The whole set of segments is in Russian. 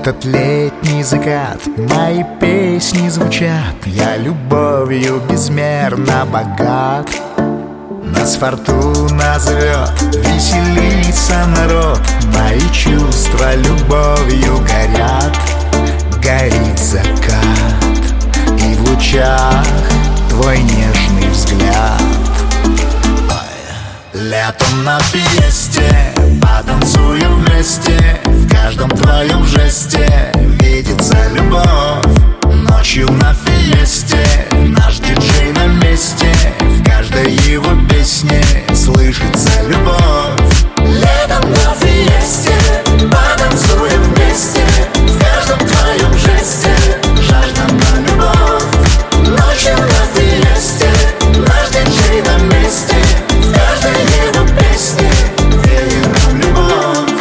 этот летний закат мои песни звучат. Я любовью безмерно богат. Нас фортуна зовет, веселится народ. Мои чувства любовью горят. Горит закат, и в лучах твой нежный взгляд. Летом на фиесте потанцуем вместе. В каждом твоем жесте видится любовь. Ночью на фиесте наш диджей на месте. В каждой его песне слышится любовь. Летом на фиесте потанцуем вместе. В каждом твоем жесте жажда на любовь. Ночью на фиесте наш диджей на месте. В каждой его песне веером любовь.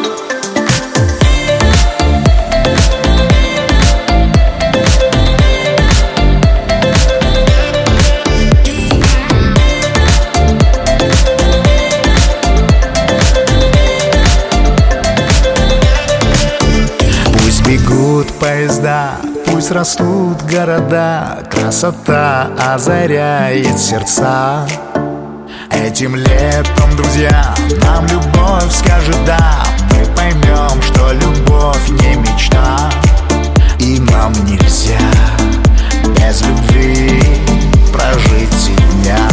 Пусть бегут поезда, пусть растут города. Красота озаряет сердца. Этим летом, друзья, нам любовь скажет да. Мы поймем, что любовь не мечта. И нам нельзя без любви прожить и дня.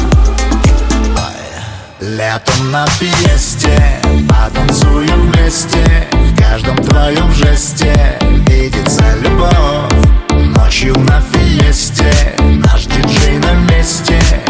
Летом на фиесте потанцуем вместе. В каждом твоем жесте видится любовь. Ночью на фиесте наш диджей на месте.